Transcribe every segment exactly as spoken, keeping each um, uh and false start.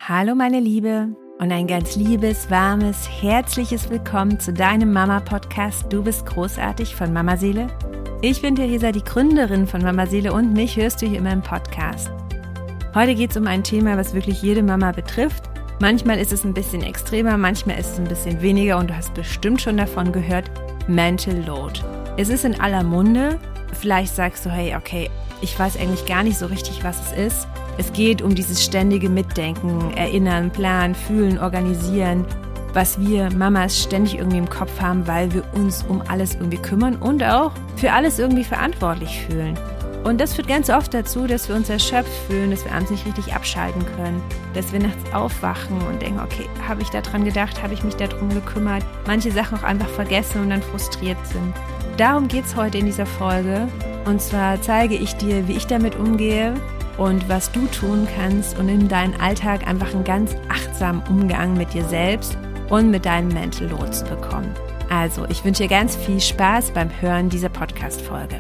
Hallo meine Liebe und ein ganz liebes, warmes, herzliches Willkommen zu deinem Mama-Podcast Du bist großartig von Mama Seele. Ich bin Theresa, die Gründerin von Mama Seele und mich hörst du hier immer im Podcast. Heute geht es um ein Thema, was wirklich jede Mama betrifft. Manchmal ist es ein bisschen extremer, manchmal ist es ein bisschen weniger und du hast bestimmt schon davon gehört, Mental Load. Es ist in aller Munde. Vielleicht sagst du, hey, okay, ich weiß eigentlich gar nicht so richtig, was es ist. Es geht um dieses ständige Mitdenken, Erinnern, Planen, Fühlen, Organisieren, was wir Mamas ständig irgendwie im Kopf haben, weil wir uns um alles irgendwie kümmern und auch für alles irgendwie verantwortlich fühlen. Und das führt ganz oft dazu, dass wir uns erschöpft fühlen, dass wir abends nicht richtig abschalten können, dass wir nachts aufwachen und denken, okay, habe ich daran gedacht, habe ich mich darum gekümmert, manche Sachen auch einfach vergessen und dann frustriert sind. Darum geht es heute in dieser Folge und zwar zeige ich dir, wie ich damit umgehe und was du tun kannst und in deinen Alltag einfach einen ganz achtsamen Umgang mit dir selbst und mit deinem Mental Load zu bekommen. Also, ich wünsche dir ganz viel Spaß beim Hören dieser Podcast-Folge.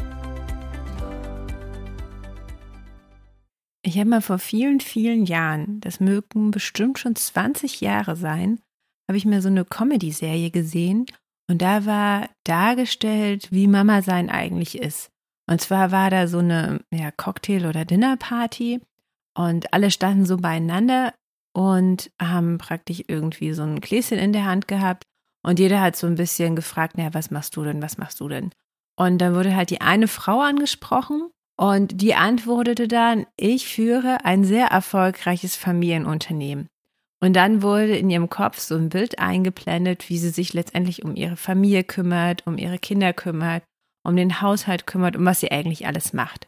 Ich habe mal vor vielen, vielen Jahren, das mögen bestimmt schon zwanzig Jahre sein, habe ich mir so eine Comedy-Serie gesehen und da war dargestellt, wie Mama sein eigentlich ist. Und zwar war da so eine ja, Cocktail- oder Dinnerparty und alle standen so beieinander und haben praktisch irgendwie so ein Gläschen in der Hand gehabt und jeder hat so ein bisschen gefragt, naja, was machst du denn, was machst du denn? Und dann wurde halt die eine Frau angesprochen und die antwortete dann, ich führe ein sehr erfolgreiches Familienunternehmen. Und dann wurde in ihrem Kopf so ein Bild eingeblendet, wie sie sich letztendlich um ihre Familie kümmert, um ihre Kinder kümmert, um den Haushalt kümmert, um was sie eigentlich alles macht.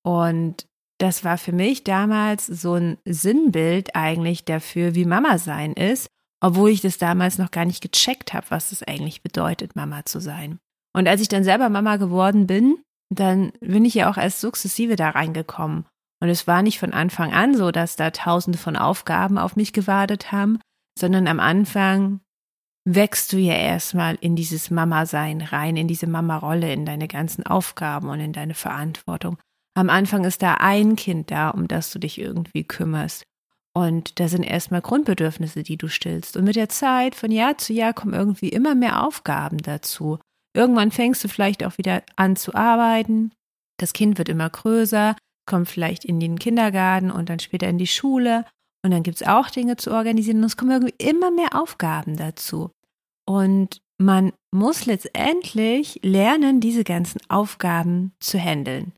Und das war für mich damals so ein Sinnbild eigentlich dafür, wie Mama sein ist, obwohl ich das damals noch gar nicht gecheckt habe, was es eigentlich bedeutet, Mama zu sein. Und als ich dann selber Mama geworden bin, dann bin ich ja auch erst sukzessive da reingekommen. Und es war nicht von Anfang an so, dass da tausende von Aufgaben auf mich gewartet haben, sondern am Anfang wächst du ja erstmal in dieses Mama-Sein rein, in diese Mama-Rolle, in deine ganzen Aufgaben und in deine Verantwortung. Am Anfang ist da ein Kind da, um das du dich irgendwie kümmerst. Und da sind erstmal Grundbedürfnisse, die du stillst. Und mit der Zeit, von Jahr zu Jahr, kommen irgendwie immer mehr Aufgaben dazu. Irgendwann fängst du vielleicht auch wieder an zu arbeiten. Das Kind wird immer größer, kommt vielleicht in den Kindergarten und dann später in die Schule. Und dann gibt es auch Dinge zu organisieren und es kommen irgendwie immer mehr Aufgaben dazu. Und man muss letztendlich lernen, diese ganzen Aufgaben zu handeln.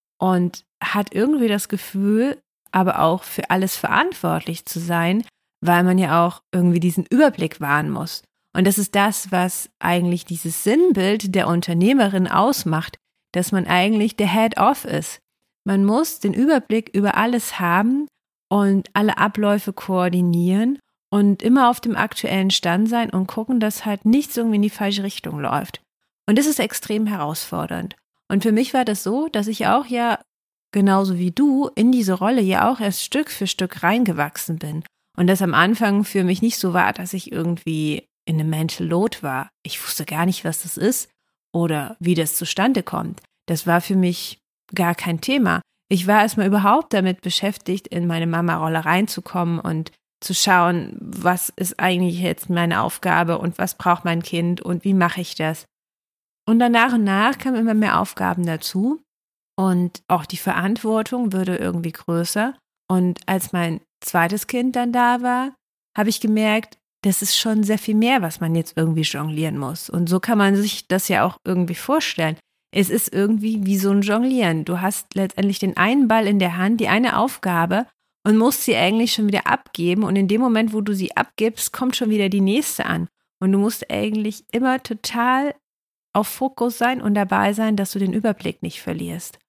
Und hat irgendwie das Gefühl, aber auch für alles verantwortlich zu sein, weil man ja auch irgendwie diesen Überblick wahren muss. Und das ist das, was eigentlich dieses Sinnbild der Unternehmerin ausmacht, dass man eigentlich der Head-Off ist. Man muss den Überblick über alles haben und alle Abläufe koordinieren und immer auf dem aktuellen Stand sein und gucken, dass halt nichts irgendwie in die falsche Richtung läuft. Und das ist extrem herausfordernd. Und für mich war das so, dass ich auch ja, genauso wie du, in diese Rolle ja auch erst Stück für Stück reingewachsen bin. Und das am Anfang für mich nicht so war, dass ich irgendwie in einem Mental Load war. Ich wusste gar nicht, was das ist oder wie das zustande kommt. Das war für mich gar kein Thema. Ich war erstmal überhaupt damit beschäftigt, in meine Mama-Rolle reinzukommen und zu schauen, was ist eigentlich jetzt meine Aufgabe und was braucht mein Kind und wie mache ich das. Und dann nach und nach kamen immer mehr Aufgaben dazu und auch die Verantwortung wurde irgendwie größer. Und als mein zweites Kind dann da war, habe ich gemerkt, das ist schon sehr viel mehr, was man jetzt irgendwie jonglieren muss. Und so kann man sich das ja auch irgendwie vorstellen. Es ist irgendwie wie so ein Jonglieren. Du hast letztendlich den einen Ball in der Hand, die eine Aufgabe und musst sie eigentlich schon wieder abgeben. Und in dem Moment, wo du sie abgibst, kommt schon wieder die nächste an. Und du musst eigentlich immer total auf Fokus sein und dabei sein, dass du den Überblick nicht verlierst.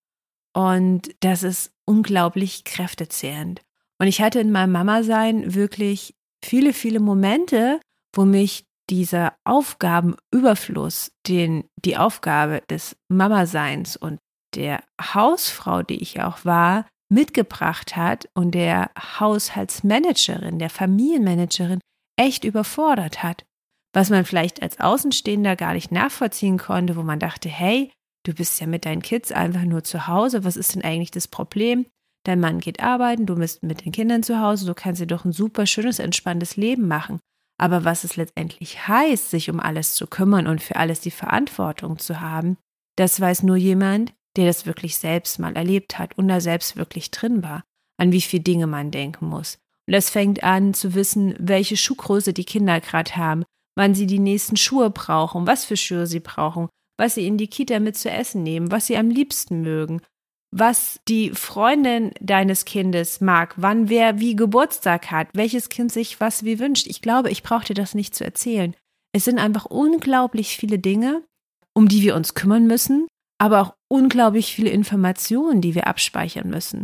Und das ist unglaublich kräftezehrend. Und ich hatte in meinem Mama-Sein wirklich viele, viele Momente, wo mich dieser Aufgabenüberfluss, den die Aufgabe des Mama-Seins und der Hausfrau, die ich auch war, mitgebracht hat und der Haushaltsmanagerin, der Familienmanagerin echt überfordert hat. Was man vielleicht als Außenstehender gar nicht nachvollziehen konnte, wo man dachte, hey, du bist ja mit deinen Kids einfach nur zu Hause, was ist denn eigentlich das Problem? dein Mann geht arbeiten, du bist mit den Kindern zu Hause, du kannst dir doch ein super schönes, entspanntes Leben machen. Aber was es letztendlich heißt, sich um alles zu kümmern und für alles die Verantwortung zu haben, das weiß nur jemand, der das wirklich selbst mal erlebt hat und da selbst wirklich drin war, an wie viele Dinge man denken muss. Und das fängt an zu wissen, welche Schuhgröße die Kinder gerade haben, wann sie die nächsten Schuhe brauchen, was für Schuhe sie brauchen, was sie in die Kita mit zu essen nehmen, was sie am liebsten mögen, was die Freundin deines Kindes mag, wann wer wie Geburtstag hat, welches Kind sich was wie wünscht. Ich glaube, ich brauche dir das nicht zu erzählen. Es sind einfach unglaublich viele Dinge, um die wir uns kümmern müssen, aber auch unglaublich viele Informationen, die wir abspeichern müssen.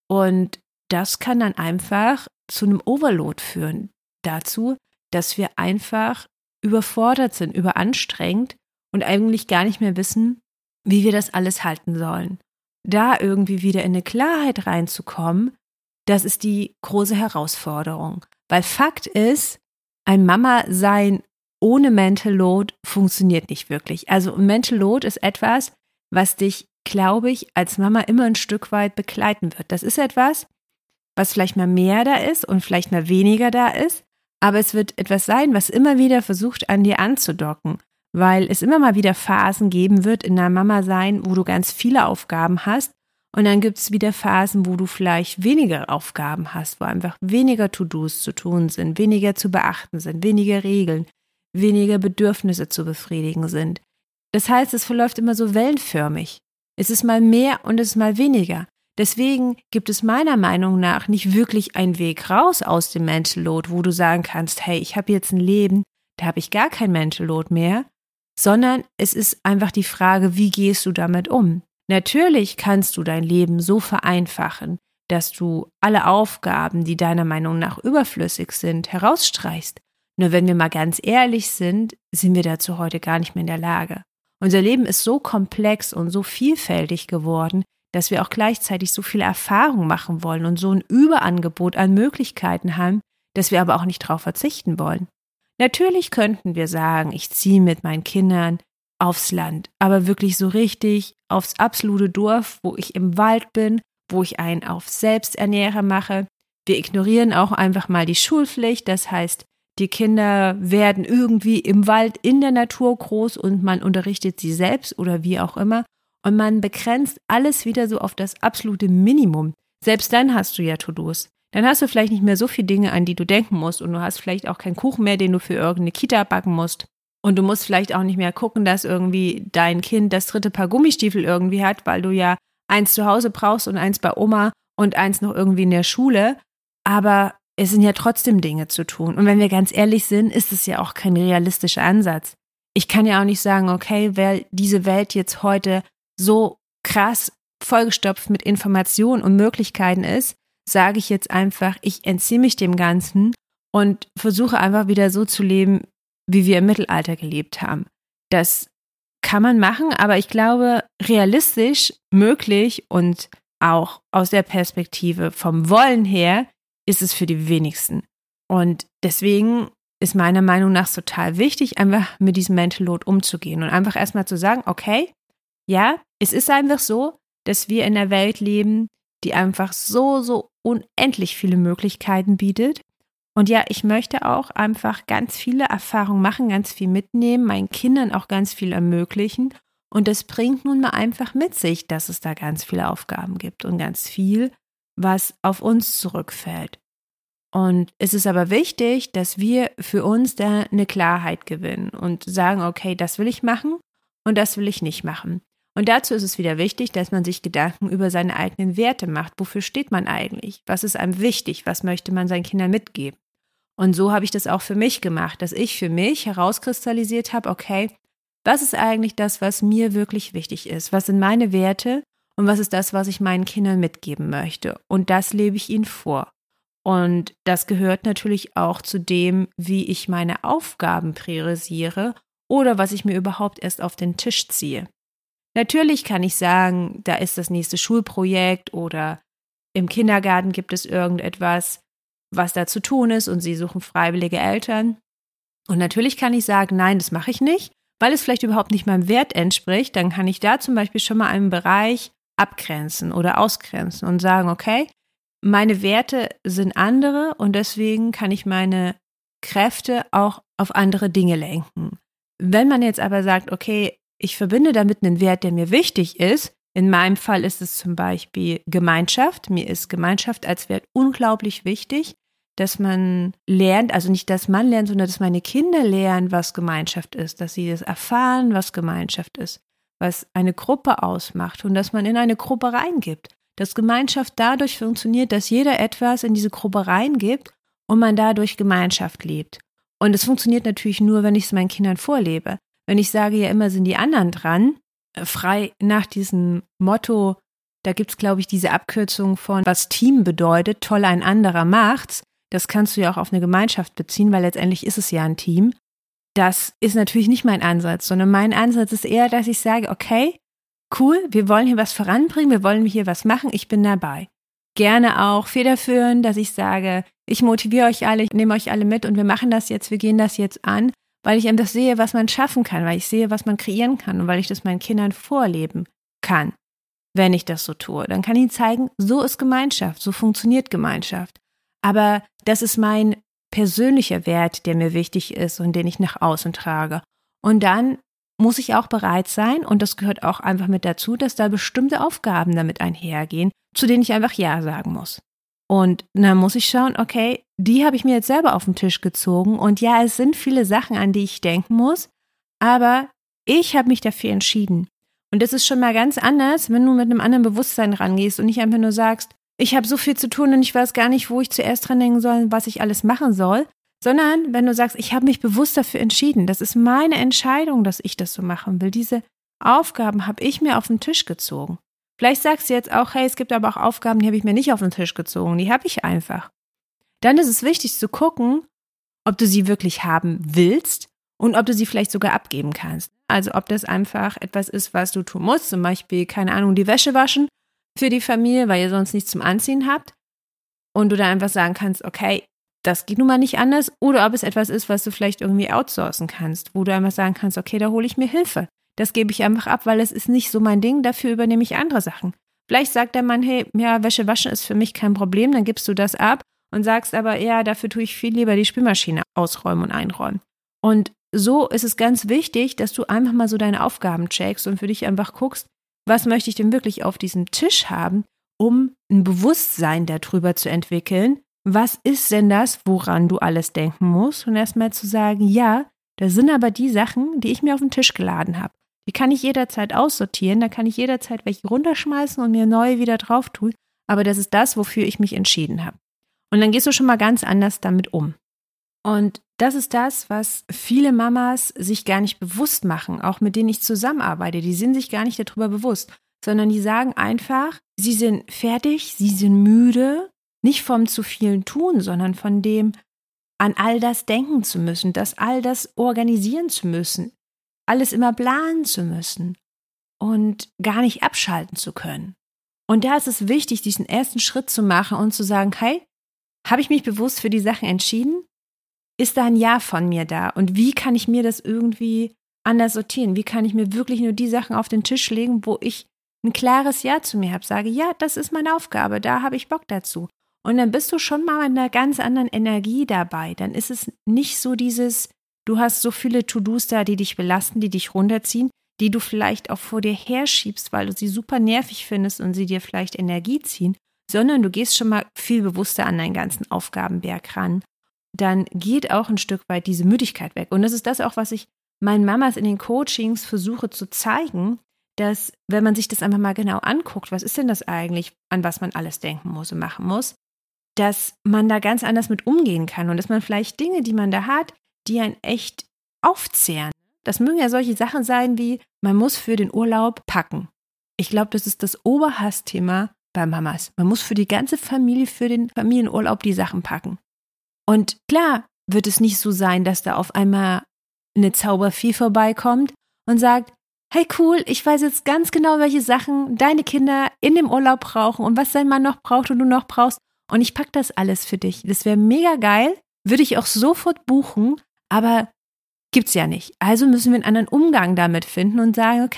Und das kann dann einfach zu einem Overload führen, dazu, dass wir einfach überfordert sind, überanstrengt und eigentlich gar nicht mehr wissen, wie wir das alles halten sollen. Da irgendwie wieder in eine Klarheit reinzukommen, das ist die große Herausforderung. Weil Fakt ist, ein Mama-Sein ohne Mental Load funktioniert nicht wirklich. Also Mental Load ist etwas, was dich, glaube ich, als Mama immer ein Stück weit begleiten wird. Das ist etwas, was vielleicht mal mehr da ist und vielleicht mal weniger da ist, aber es wird etwas sein, was immer wieder versucht, an dir anzudocken, weil es immer mal wieder Phasen geben wird in deinem Mama-Sein, wo du ganz viele Aufgaben hast und dann gibt es wieder Phasen, wo du vielleicht weniger Aufgaben hast, wo einfach weniger To-Dos zu tun sind, weniger zu beachten sind, weniger Regeln, weniger Bedürfnisse zu befriedigen sind. Das heißt, es verläuft immer so wellenförmig. Es ist mal mehr und es ist mal weniger. Deswegen gibt es meiner Meinung nach nicht wirklich einen Weg raus aus dem Mental Load, wo du sagen kannst, hey, ich habe jetzt ein Leben, da habe ich gar kein Mental Load mehr, sondern es ist einfach die Frage, wie gehst du damit um? Natürlich kannst du dein Leben so vereinfachen, dass du alle Aufgaben, die deiner Meinung nach überflüssig sind, herausstreichst. Nur wenn wir mal ganz ehrlich sind, sind wir dazu heute gar nicht mehr in der Lage. Unser Leben ist so komplex und so vielfältig geworden, dass wir auch gleichzeitig so viel Erfahrung machen wollen und so ein Überangebot an Möglichkeiten haben, dass wir aber auch nicht darauf verzichten wollen. Natürlich könnten wir sagen, ich ziehe mit meinen Kindern aufs Land, aber wirklich so richtig aufs absolute Dorf, wo ich im Wald bin, wo ich einen auf Selbsternährer mache. Wir ignorieren auch einfach mal die Schulpflicht, das heißt, die Kinder werden irgendwie im Wald in der Natur groß und man unterrichtet sie selbst oder wie auch immer. Und man begrenzt alles wieder so auf das absolute Minimum. Selbst dann hast du ja To-Dos. Dann hast du vielleicht nicht mehr so viele Dinge, an die du denken musst. Und du hast vielleicht auch keinen Kuchen mehr, den du für irgendeine Kita backen musst. Und du musst vielleicht auch nicht mehr gucken, dass irgendwie dein Kind das dritte Paar Gummistiefel irgendwie hat, weil du ja eins zu Hause brauchst und eins bei Oma und eins noch irgendwie in der Schule. Aber es sind ja trotzdem Dinge zu tun. Und wenn wir ganz ehrlich sind, ist es ja auch kein realistischer Ansatz. Ich kann ja auch nicht sagen, okay, weil diese Welt jetzt heute so krass vollgestopft mit Informationen und Möglichkeiten ist, sage ich jetzt einfach, ich entziehe mich dem Ganzen und versuche einfach wieder so zu leben, wie wir im Mittelalter gelebt haben. Das kann man machen, aber ich glaube, realistisch möglich und auch aus der Perspektive vom Wollen her ist es für die wenigsten. Und deswegen ist meiner Meinung nach total wichtig, einfach mit diesem Mental Load umzugehen und einfach erstmal zu sagen, okay, ja, es ist einfach so, dass wir in einer Welt leben, die einfach so, so unendlich viele Möglichkeiten bietet. Und ja, ich möchte auch einfach ganz viele Erfahrungen machen, ganz viel mitnehmen, meinen Kindern auch ganz viel ermöglichen. Und das bringt nun mal einfach mit sich, dass es da ganz viele Aufgaben gibt und ganz viel, was auf uns zurückfällt. Und es ist aber wichtig, dass wir für uns da eine Klarheit gewinnen und sagen, okay, das will ich machen und das will ich nicht machen. Und dazu ist es wieder wichtig, dass man sich Gedanken über seine eigenen Werte macht. Wofür steht man eigentlich? Was ist einem wichtig? Was möchte man seinen Kindern mitgeben? Und so habe ich das auch für mich gemacht, dass ich für mich herauskristallisiert habe, okay, was ist eigentlich das, was mir wirklich wichtig ist? Was sind meine Werte und was ist das, was ich meinen Kindern mitgeben möchte? Und das lebe ich ihnen vor. Und das gehört natürlich auch zu dem, wie ich meine Aufgaben priorisiere oder was ich mir überhaupt erst auf den Tisch ziehe. Natürlich kann ich sagen, da ist das nächste Schulprojekt oder im Kindergarten gibt es irgendetwas, was da zu tun ist und sie suchen freiwillige Eltern. Und natürlich kann ich sagen, nein, das mache ich nicht, weil es vielleicht überhaupt nicht meinem Wert entspricht. Dann kann ich da zum Beispiel schon mal einen Bereich abgrenzen oder ausgrenzen und sagen, okay, meine Werte sind andere und deswegen kann ich meine Kräfte auch auf andere Dinge lenken. Wenn man jetzt aber sagt, okay, ich verbinde damit einen Wert, der mir wichtig ist, in meinem Fall ist es zum Beispiel Gemeinschaft. Mir ist Gemeinschaft als Wert unglaublich wichtig, dass man lernt, also nicht, dass man lernt, sondern dass meine Kinder lernen, was Gemeinschaft ist, dass sie das erfahren, was Gemeinschaft ist, was eine Gruppe ausmacht und dass man in eine Gruppe reingibt. Dass Gemeinschaft dadurch funktioniert, dass jeder etwas in diese Gruppe reingibt und man dadurch Gemeinschaft lebt. Und es funktioniert natürlich nur, wenn ich es meinen Kindern vorlebe. Wenn ich sage, ja immer sind die anderen dran, frei nach diesem Motto, da gibt es, glaube ich, diese Abkürzung von, was Team bedeutet, toll ein anderer macht's. Das kannst du ja auch auf eine Gemeinschaft beziehen, weil letztendlich ist es ja ein Team. Das ist natürlich nicht mein Ansatz, sondern mein Ansatz ist eher, dass ich sage, okay, cool, wir wollen hier was voranbringen, wir wollen hier was machen, ich bin dabei. Gerne auch federführend, dass ich sage, ich motiviere euch alle, ich nehme euch alle mit und wir machen das jetzt, wir gehen das jetzt an, weil ich einfach sehe, was man schaffen kann, weil ich sehe, was man kreieren kann und weil ich das meinen Kindern vorleben kann, wenn ich das so tue. Dann kann ich ihnen zeigen, so ist Gemeinschaft, so funktioniert Gemeinschaft. Aber das ist mein persönlicher Wert, der mir wichtig ist und den ich nach außen trage. Und dann muss ich auch bereit sein, und das gehört auch einfach mit dazu, dass da bestimmte Aufgaben damit einhergehen, zu denen ich einfach Ja sagen muss. Und dann muss ich schauen, okay, die habe ich mir jetzt selber auf den Tisch gezogen und ja, es sind viele Sachen, an die ich denken muss, aber ich habe mich dafür entschieden. Und das ist schon mal ganz anders, wenn du mit einem anderen Bewusstsein rangehst und nicht einfach nur sagst, ich habe so viel zu tun und ich weiß gar nicht, wo ich zuerst dran denken soll, was ich alles machen soll, sondern wenn du sagst, ich habe mich bewusst dafür entschieden, das ist meine Entscheidung, dass ich das so machen will. Diese Aufgaben habe ich mir auf den Tisch gezogen. Vielleicht sagst du jetzt auch, hey, es gibt aber auch Aufgaben, die habe ich mir nicht auf den Tisch gezogen, die habe ich einfach. Dann ist es wichtig zu gucken, ob du sie wirklich haben willst und ob du sie vielleicht sogar abgeben kannst. Also ob das einfach etwas ist, was du tun musst, zum Beispiel, keine Ahnung, die Wäsche waschen für die Familie, weil ihr sonst nichts zum Anziehen habt und du dann einfach sagen kannst, okay, das geht nun mal nicht anders, oder ob es etwas ist, was du vielleicht irgendwie outsourcen kannst, wo du einfach sagen kannst, okay, da hole ich mir Hilfe. Das gebe ich einfach ab, weil es ist nicht so mein Ding, dafür übernehme ich andere Sachen. Vielleicht sagt der Mann, hey, ja, Wäsche waschen ist für mich kein Problem, dann gibst du das ab und sagst aber, ja, dafür tue ich viel lieber die Spülmaschine ausräumen und einräumen. Und so ist es ganz wichtig, dass du einfach mal so deine Aufgaben checkst und für dich einfach guckst, was möchte ich denn wirklich auf diesem Tisch haben, um ein Bewusstsein darüber zu entwickeln, was ist denn das, woran du alles denken musst, und erstmal zu sagen, ja, da sind aber die Sachen, die ich mir auf den Tisch geladen habe. Die kann ich jederzeit aussortieren, da kann ich jederzeit welche runterschmeißen und mir neue wieder drauf tun, aber das ist das, wofür ich mich entschieden habe. Und dann gehst du schon mal ganz anders damit um. Und das ist das, was viele Mamas sich gar nicht bewusst machen, auch mit denen ich zusammenarbeite. Die sind sich gar nicht darüber bewusst, sondern die sagen einfach, sie sind fertig, sie sind müde, nicht vom zu vielen Tun, sondern von dem, an all das denken zu müssen, das all das organisieren zu müssen, alles immer planen zu müssen und gar nicht abschalten zu können. Und da ist es wichtig, diesen ersten Schritt zu machen und zu sagen, hey, habe ich mich bewusst für die Sachen entschieden? Ist da ein Ja von mir da? Und wie kann ich mir das irgendwie anders sortieren? Wie kann ich mir wirklich nur die Sachen auf den Tisch legen, wo ich ein klares Ja zu mir habe, sage, ja, das ist meine Aufgabe, da habe ich Bock dazu. Und dann bist du schon mal mit einer ganz anderen Energie dabei. Dann ist es nicht so dieses, du hast so viele To-Dos da, die dich belasten, die dich runterziehen, die du vielleicht auch vor dir herschiebst, weil du sie super nervig findest und sie dir vielleicht Energie ziehen, sondern du gehst schon mal viel bewusster an deinen ganzen Aufgabenberg ran. Dann geht auch ein Stück weit diese Müdigkeit weg. Und das ist das auch, was ich meinen Mamas in den Coachings versuche zu zeigen, dass, wenn man sich das einfach mal genau anguckt, was ist denn das eigentlich, an was man alles denken muss und machen muss, dass man da ganz anders mit umgehen kann und dass man vielleicht Dinge, die man da hat, die einen echt aufzehren. Das mögen ja solche Sachen sein wie, man muss für den Urlaub packen. Ich glaube, das ist das Oberhassthema bei Mamas. Man muss für die ganze Familie, für den Familienurlaub die Sachen packen. Und klar wird es nicht so sein, dass da auf einmal eine Zauberfee vorbeikommt und sagt, hey cool, ich weiß jetzt ganz genau, welche Sachen deine Kinder in dem Urlaub brauchen und was dein Mann noch braucht und du noch brauchst. Und ich packe das alles für dich. Das wäre mega geil, würde ich auch sofort buchen, aber gibt's ja nicht. Also müssen wir einen anderen Umgang damit finden und sagen, okay,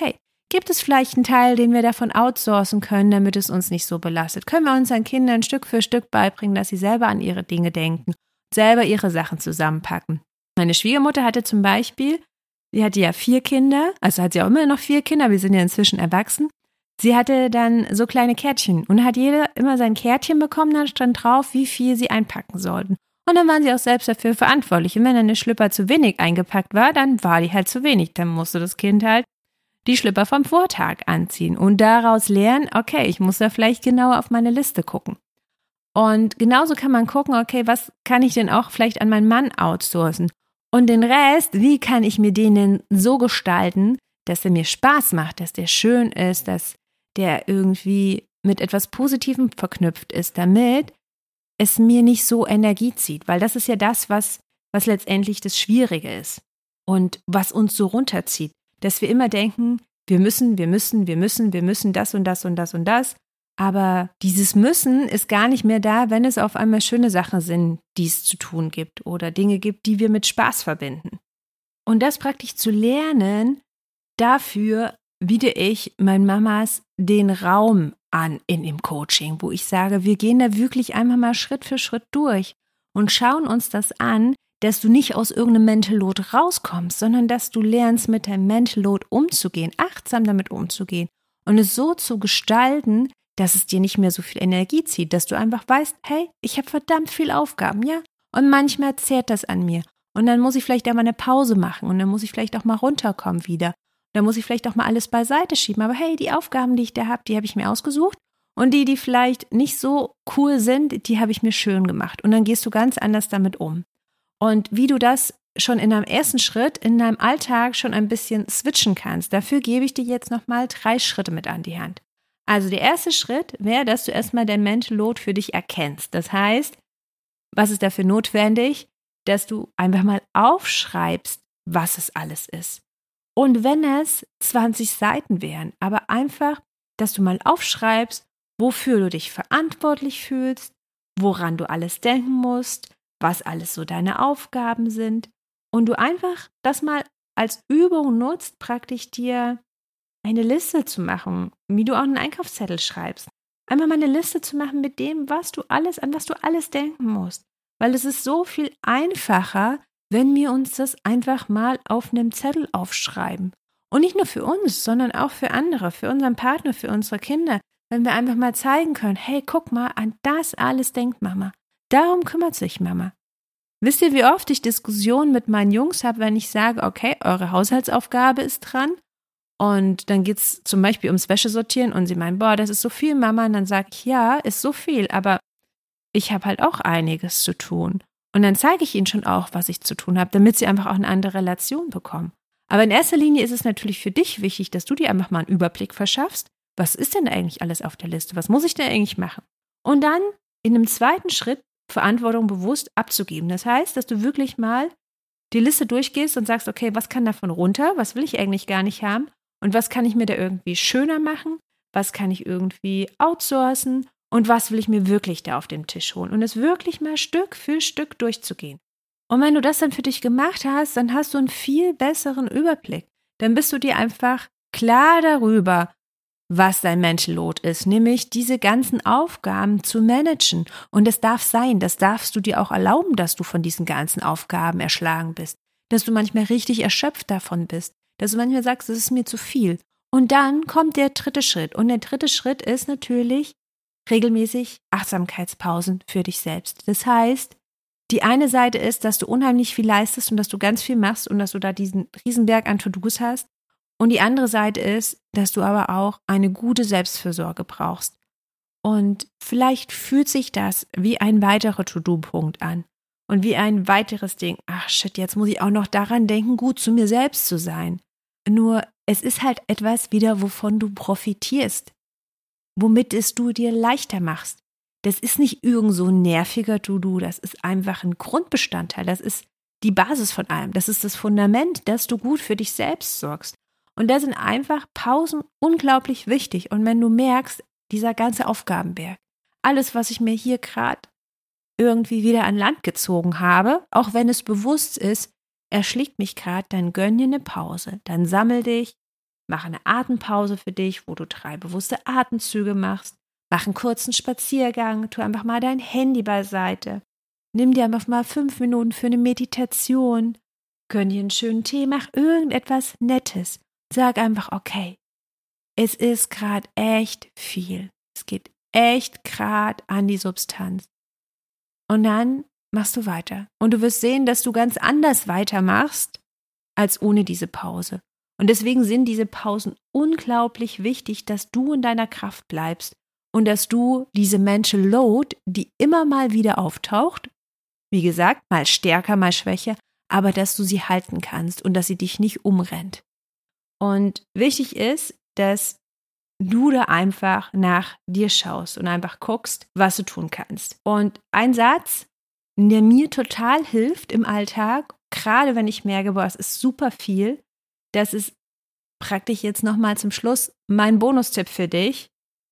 Gibt es vielleicht einen Teil, den wir davon outsourcen können, damit es uns nicht so belastet? Können wir unseren Kindern Stück für Stück beibringen, dass sie selber an ihre Dinge denken, selber ihre Sachen zusammenpacken? Meine Schwiegermutter hatte zum Beispiel, sie hatte ja vier Kinder, also hat sie auch immer noch vier Kinder, wir sind ja inzwischen erwachsen. Sie hatte dann so kleine Kärtchen und hat jeder immer sein Kärtchen bekommen, da stand drauf, wie viel sie einpacken sollten. Und dann waren sie auch selbst dafür verantwortlich. Und wenn eine Schlüpper zu wenig eingepackt war, dann war die halt zu wenig. Dann musste das Kind halt die Schlüpper vom Vortag anziehen und daraus lernen, okay, ich muss da vielleicht genauer auf meine Liste gucken. Und genauso kann man gucken, okay, was kann ich denn auch vielleicht an meinen Mann outsourcen? Und den Rest, wie kann ich mir den denn so gestalten, dass der mir Spaß macht, dass der schön ist, dass der irgendwie mit etwas Positivem verknüpft ist, damit es mir nicht so Energie zieht. Weil das ist ja das, was, was letztendlich das Schwierige ist und was uns so runterzieht. Dass wir immer denken, wir müssen, wir müssen, wir müssen, wir müssen das und das und das und das. Aber dieses Müssen ist gar nicht mehr da, wenn es auf einmal schöne Sachen sind, die es zu tun gibt oder Dinge gibt, die wir mit Spaß verbinden. Und das praktisch zu lernen, dafür biete ich meinen Mamas den Raum an in dem Coaching, wo ich sage, wir gehen da wirklich einmal mal Schritt für Schritt durch und schauen uns das an, dass du nicht aus irgendeinem Mental Load rauskommst, sondern dass du lernst, mit deinem Mental Load umzugehen, achtsam damit umzugehen und es so zu gestalten, dass es dir nicht mehr so viel Energie zieht, dass du einfach weißt, hey, ich habe verdammt viel Aufgaben, ja, und manchmal zehrt das an mir und dann muss ich vielleicht einmal eine Pause machen und dann muss ich vielleicht auch mal runterkommen wieder, dann muss ich vielleicht auch mal alles beiseite schieben, aber hey, die Aufgaben, die ich da habe, die habe ich mir ausgesucht und die, die vielleicht nicht so cool sind, die habe ich mir schön gemacht und dann gehst du ganz anders damit um. Und wie du das schon in deinem ersten Schritt in deinem Alltag schon ein bisschen switchen kannst, dafür gebe ich dir jetzt nochmal drei Schritte mit an die Hand. Also der erste Schritt wäre, dass du erstmal dein Mental Load für dich erkennst. Das heißt, was ist dafür notwendig? Dass du einfach mal aufschreibst, was es alles ist. Und wenn es zwanzig Seiten wären, aber einfach, dass du mal aufschreibst, wofür du dich verantwortlich fühlst, woran du alles denken musst, was alles so deine Aufgaben sind und du einfach das mal als Übung nutzt, praktisch dir eine Liste zu machen, wie du auch einen Einkaufszettel schreibst. Einmal mal eine Liste zu machen mit dem, was du alles, an was du alles denken musst. Weil es ist so viel einfacher, wenn wir uns das einfach mal auf einem Zettel aufschreiben. Und nicht nur für uns, sondern auch für andere, für unseren Partner, für unsere Kinder. Wenn wir einfach mal zeigen können, hey, guck mal, an das alles denkt Mama. Darum kümmert sich Mama. Wisst ihr, wie oft ich Diskussionen mit meinen Jungs habe, wenn ich sage, okay, eure Haushaltsaufgabe ist dran und dann geht es zum Beispiel ums Wäschesortieren und sie meinen, boah, das ist so viel, Mama. Und dann sage ich, ja, ist so viel, aber ich habe halt auch einiges zu tun. Und dann zeige ich ihnen schon auch, was ich zu tun habe, damit sie einfach auch eine andere Relation bekommen. Aber in erster Linie ist es natürlich für dich wichtig, dass du dir einfach mal einen Überblick verschaffst. Was ist denn eigentlich alles auf der Liste? Was muss ich denn eigentlich machen? Und dann in einem zweiten Schritt Verantwortung bewusst abzugeben. Das heißt, dass du wirklich mal die Liste durchgehst und sagst, okay, was kann davon runter? Was will ich eigentlich gar nicht haben? Und was kann ich mir da irgendwie schöner machen? Was kann ich irgendwie outsourcen? Und was will ich mir wirklich da auf den Tisch holen? Und es wirklich mal Stück für Stück durchzugehen. Und wenn du das dann für dich gemacht hast, dann hast du einen viel besseren Überblick. Dann bist du dir einfach klar darüber, was dein Mental Load ist, nämlich diese ganzen Aufgaben zu managen. Und es darf sein, das darfst du dir auch erlauben, dass du von diesen ganzen Aufgaben erschlagen bist, dass du manchmal richtig erschöpft davon bist, dass du manchmal sagst, es ist mir zu viel. Und dann kommt der dritte Schritt. Und der dritte Schritt ist natürlich regelmäßig Achtsamkeitspausen für dich selbst. Das heißt, die eine Seite ist, dass du unheimlich viel leistest und dass du ganz viel machst und dass du da diesen Riesenberg an To-Dos hast. Und die andere Seite ist, dass du aber auch eine gute Selbstfürsorge brauchst. Und vielleicht fühlt sich das wie ein weiterer To-Do-Punkt an und wie ein weiteres Ding. Ach shit, jetzt muss ich auch noch daran denken, gut zu mir selbst zu sein. Nur es ist halt etwas wieder, wovon du profitierst, womit es du dir leichter machst. Das ist nicht irgend so ein nerviger To-Do, das ist einfach ein Grundbestandteil, das ist die Basis von allem, das ist das Fundament, dass du gut für dich selbst sorgst. Und da sind einfach Pausen unglaublich wichtig. Und wenn du merkst, dieser ganze Aufgabenberg, alles, was ich mir hier gerade irgendwie wieder an Land gezogen habe, auch wenn es bewusst ist, erschlägt mich gerade, dann gönn dir eine Pause. Dann sammel dich, Mach eine Atempause für dich, wo du drei bewusste Atemzüge machst. Mach einen kurzen Spaziergang, tu einfach mal dein Handy beiseite. Nimm dir einfach mal fünf Minuten für eine Meditation. Gönn dir einen schönen Tee, mach irgendetwas Nettes. Sag einfach, okay, es ist gerade echt viel. Es geht echt gerade an die Substanz. Und dann machst du weiter. Und du wirst sehen, dass du ganz anders weitermachst, als ohne diese Pause. Und deswegen sind diese Pausen unglaublich wichtig, dass du in deiner Kraft bleibst und dass du diese Mental Load, die immer mal wieder auftaucht, wie gesagt, mal stärker, mal schwächer, aber dass du sie halten kannst und dass sie dich nicht umrennt. Und wichtig ist, dass du da einfach nach dir schaust und einfach guckst, was du tun kannst. Und ein Satz, der mir total hilft im Alltag, gerade wenn ich merke, boah, es ist super viel, das ist praktisch jetzt nochmal zum Schluss mein Bonustipp für dich.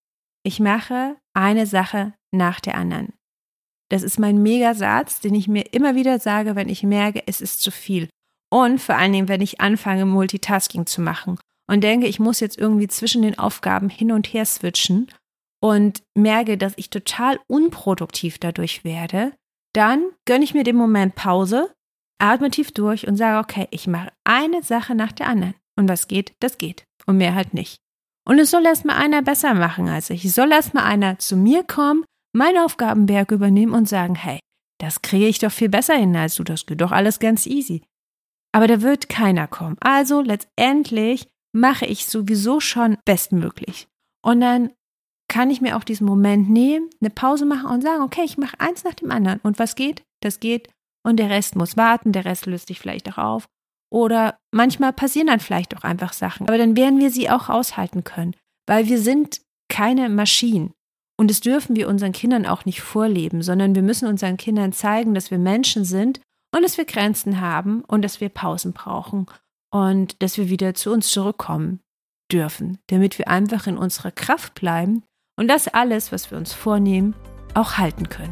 Ich mache eine Sache nach der anderen. Das ist mein Megasatz, den ich mir immer wieder sage, wenn ich merke, es ist zu viel. Und vor allen Dingen, wenn ich anfange, Multitasking zu machen und denke, ich muss jetzt irgendwie zwischen den Aufgaben hin und her switchen und merke, dass ich total unproduktiv dadurch werde, dann gönne ich mir den Moment Pause, atme tief durch und sage, okay, ich mache eine Sache nach der anderen. Und was geht, das geht. Und mehr halt nicht. Und es soll erstmal einer besser machen als ich. Es soll erstmal einer zu mir kommen, meinen Aufgabenberg übernehmen und sagen, hey, das kriege ich doch viel besser hin als du, das geht doch alles ganz easy. Aber da wird keiner kommen. Also letztendlich mache ich sowieso schon bestmöglich. Und dann kann ich mir auch diesen Moment nehmen, eine Pause machen und sagen, okay, ich mache eins nach dem anderen. Und was geht, das geht. Und der Rest muss warten, der Rest löst sich vielleicht auch auf. Oder manchmal passieren dann vielleicht auch einfach Sachen. Aber dann werden wir sie auch aushalten können, weil wir sind keine Maschinen. Und das dürfen wir unseren Kindern auch nicht vorleben, sondern wir müssen unseren Kindern zeigen, dass wir Menschen sind und dass wir Grenzen haben und dass wir Pausen brauchen und dass wir wieder zu uns zurückkommen dürfen, damit wir einfach in unserer Kraft bleiben und das alles, was wir uns vornehmen, auch halten können.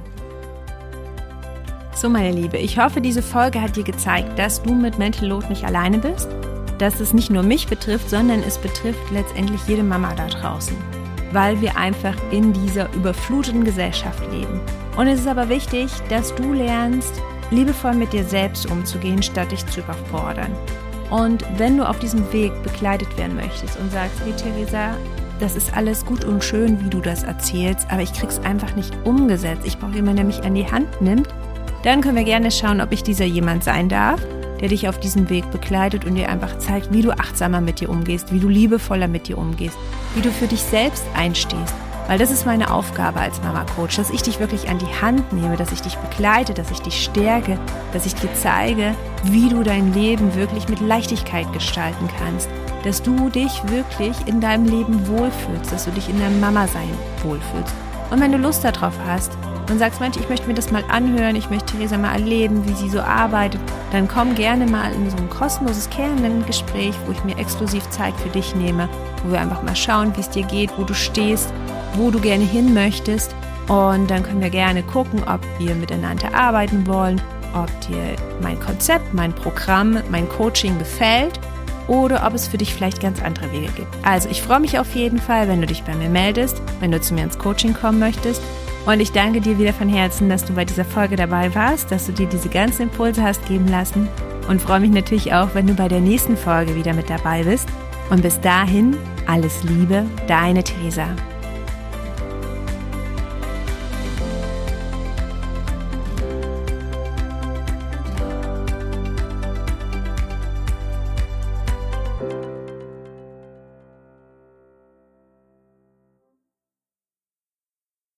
So, meine Liebe, ich hoffe, diese Folge hat dir gezeigt, dass du mit Mental Load nicht alleine bist, dass es nicht nur mich betrifft, sondern es betrifft letztendlich jede Mama da draußen, weil wir einfach in dieser überfluteten Gesellschaft leben. Und es ist aber wichtig, dass du lernst, liebevoll mit dir selbst umzugehen, statt dich zu überfordern. Und wenn du auf diesem Weg begleitet werden möchtest und sagst, hey Theresa, das ist alles gut und schön, wie du das erzählst, aber ich krieg's einfach nicht umgesetzt. Ich brauche jemanden, der mich an die Hand nimmt. Dann können wir gerne schauen, ob ich dieser jemand sein darf, der dich auf diesem Weg begleitet und dir einfach zeigt, wie du achtsamer mit dir umgehst, wie du liebevoller mit dir umgehst, wie du für dich selbst einstehst. Weil das ist meine Aufgabe als Mama-Coach, dass ich dich wirklich an die Hand nehme, dass ich dich begleite, dass ich dich stärke, dass ich dir zeige, wie du dein Leben wirklich mit Leichtigkeit gestalten kannst, dass du dich wirklich in deinem Leben wohlfühlst, dass du dich in deinem Mama-Sein wohlfühlst. Und wenn du Lust darauf hast und sagst, Mensch, ich möchte mir das mal anhören, ich möchte Theresa mal erleben, wie sie so arbeitet, dann komm gerne mal in so ein kostenloses Kennenlerngespräch, wo ich mir exklusiv Zeit für dich nehme, wo wir einfach mal schauen, wie es dir geht, wo du stehst, wo du gerne hin möchtest. Und dann können wir gerne gucken, ob wir miteinander arbeiten wollen, ob dir mein Konzept, mein Programm, mein Coaching gefällt oder ob es für dich vielleicht ganz andere Wege gibt. Also ich freue mich auf jeden Fall, wenn du dich bei mir meldest, wenn du zu mir ins Coaching kommen möchtest. Und ich danke dir wieder von Herzen, dass du bei dieser Folge dabei warst, dass du dir diese ganzen Impulse hast geben lassen und freue mich natürlich auch, wenn du bei der nächsten Folge wieder mit dabei bist. Und bis dahin, alles Liebe, deine Theresa.